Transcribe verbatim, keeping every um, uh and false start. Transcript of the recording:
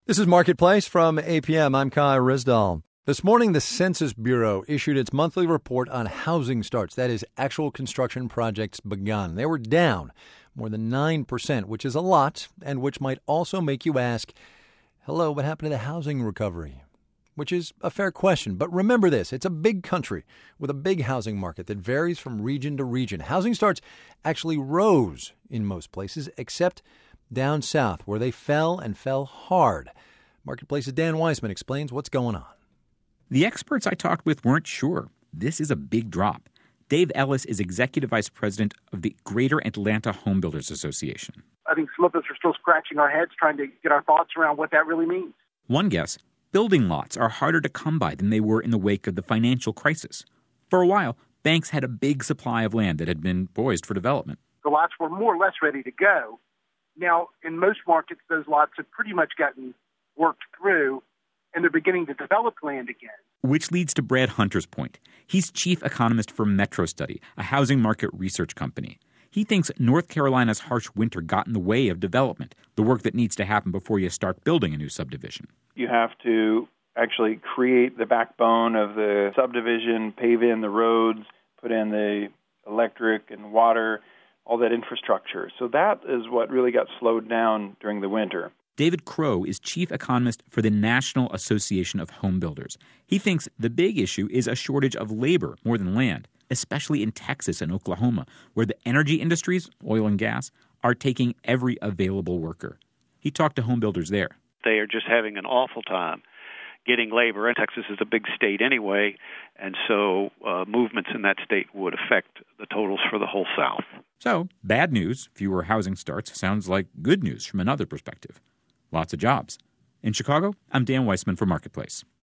This is Marketplace from A P M. I'm Kai Rizdal. This morning, the Census Bureau issued its monthly report on housing starts. That is, actual construction projects begun. They were down more than nine percent, which is a lot, and which might also make you ask, hello, what happened to the housing recovery? Which is a fair question. But remember this, it's a big country with a big housing market that varies from region to region. Housing starts actually rose in most places, except down south, where they fell and fell hard. Marketplace's Dan Weissman explains what's going on. The experts I talked with weren't sure. This is a big drop. Dave Ellis is executive vice president of the Greater Atlanta Home Builders Association. I think some of us are still scratching our heads trying to get our thoughts around what that really means. One guess, building lots are harder to come by than they were in the wake of the financial crisis. For a while, banks had a big supply of land that had been poised for development. The lots were more or less ready to go. Now, in most markets, those lots have pretty much gotten worked through, and they're beginning to develop land again. Which leads to Brad Hunter's point. He's chief economist for Metro Study, a housing market research company. He thinks North Carolina's harsh winter got in the way of development, the work that needs to happen before you start building a new subdivision. You have to actually create the backbone of the subdivision, pave in the roads, put in the electric and water, all that infrastructure. So that is what really got slowed down during the winter. David Crow is chief economist for the National Association of Home Builders. He thinks the big issue is a shortage of labor more than land, especially in Texas and Oklahoma, where the energy industries, oil and gas, are taking every available worker. He talked to home builders there. They are just having an awful time getting labor. And Texas is a big state anyway, and so uh, movements in that state would affect the totals for the whole South. So, bad news, fewer housing starts, sounds like good news from another perspective. Lots of jobs. In Chicago, I'm Dan Weissman for Marketplace.